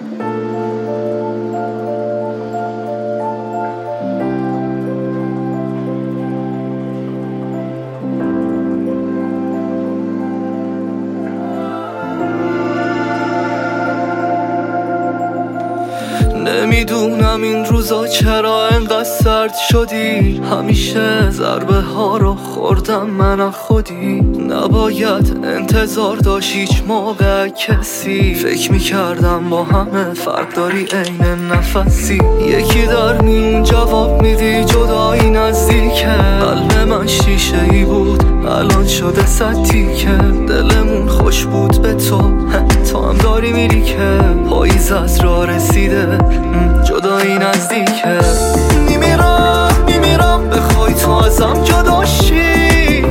نمیدونم این روزا چرا انقدر سرد شدی، همیشه ضربه ها رو خوردم من از خودی. نباید انتظار داشت هیچ موقع کسی، فکر میکردم با همه فرق داری عین نفسی. یکی در میون جواب میدی جدایی نزدیکه، قلب من شیشه ای بود الان شده صد تیکه. دلمون خوش بود به تو هم داری میری که پاییز از راه رسیده جدایی نزدیکه. میمیرم بخوای تو ازم جدا شی،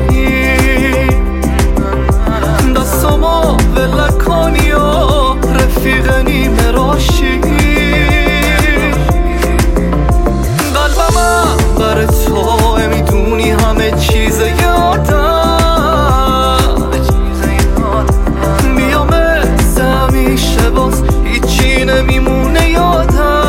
دستامو ول کنی و رفیق نیمه راشی. قلبم برای تو میدونی همه چیز یادم، بیا مثل همیشه باز هیچی نمیمونه یادم.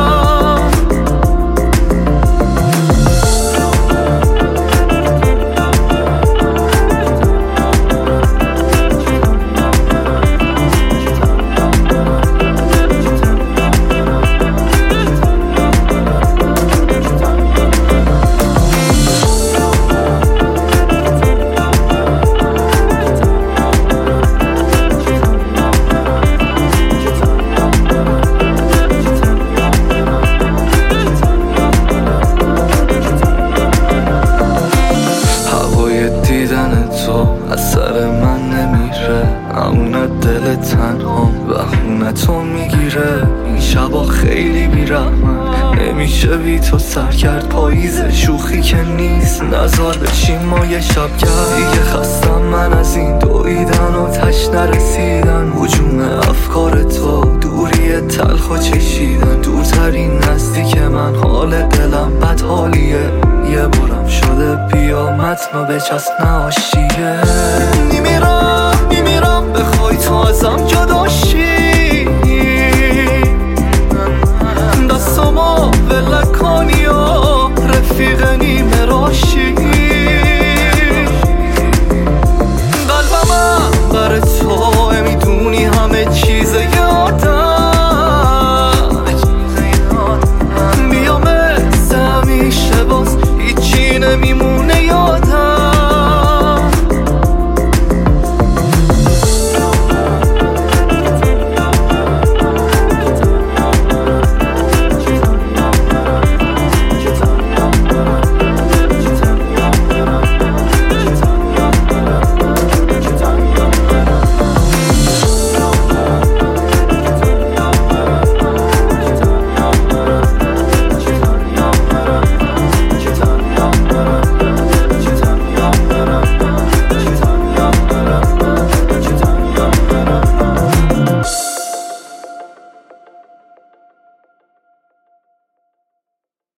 از سر من نمیره، امونه دل تنهام بهونه تو میگیره. این شبا خیلی بیرحمن، نمیشه بی تو سر کرد پاییز، شوخی که نیست نزار بشیم ما یه شب گرد. دیگه خستم من از این دویدن و تش نرسیدن، هجوم افکار تو دوری تلخ و چشیدن. دورترین نزدیک من حال دلم بد حالیه، یه بارم شده بیا متنو بچست ناشی.